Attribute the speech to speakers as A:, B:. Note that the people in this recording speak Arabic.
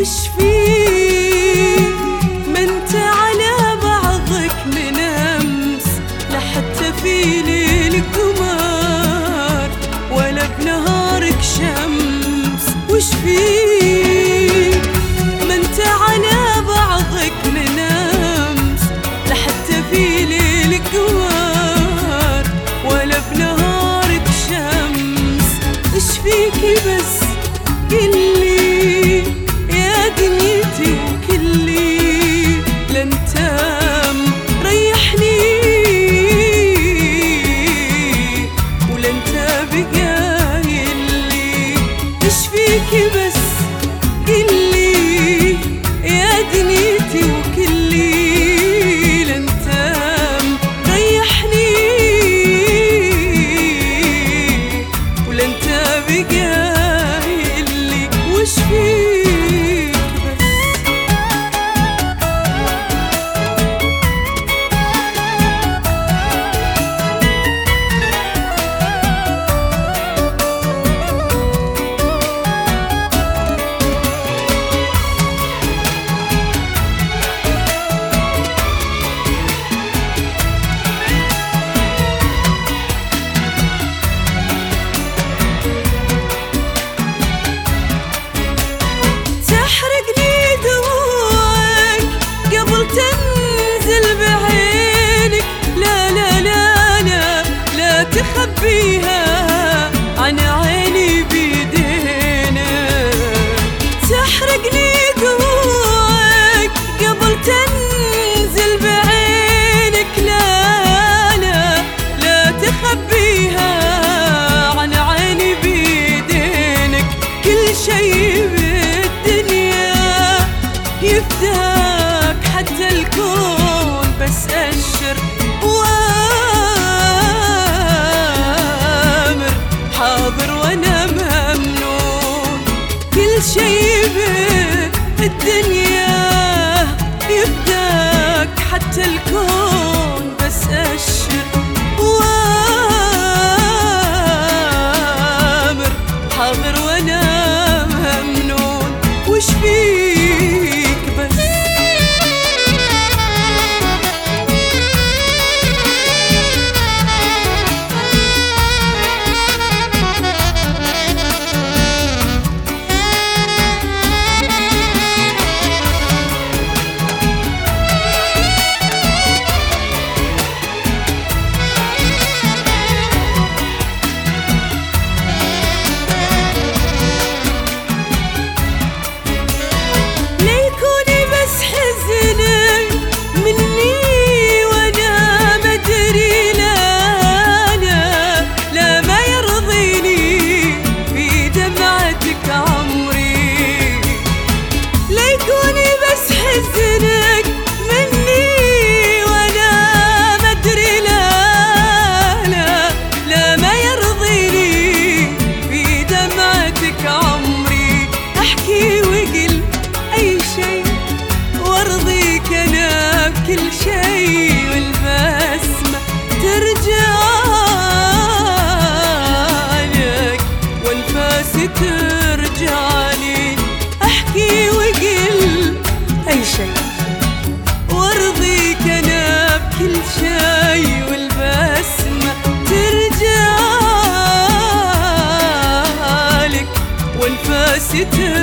A: وش فيك ما انت على بعضك من امس، لا حتى في ليل قمر ولا بنهارك شمس. وش فيك ما انت على بعضك من امس، لا حتى في ليل قمر ولا بنهارك شمس. وش فيكي بس قلي يا دنيتي وكلي، لا انت مريحني ولا انت بقايلي. وش فيكي بس قلي يا دنيتي وكلي، لا انت مريحني ولا انت بقايلي. وش فيك بس تخبيها عن عيني بيدينا، تحرقني دموعك قبل تنزل بعينك. لا لا لا تخبيها عن عيني بيدينك. كل شي بالدنيا يفداك حتى الكون، بس أشر حاضر وانا ممنون. كل شي بالدنيا يفداك حتى الكون، بس أشر وامر حاضر وانا ممنون. وش فيك بس كل شي والبسمة ترجعلك والفاس ترجعلي. احكي وقل اي شي وارضيك انا بكل شي والبسمة ترجعلك والفاس ترجعلي.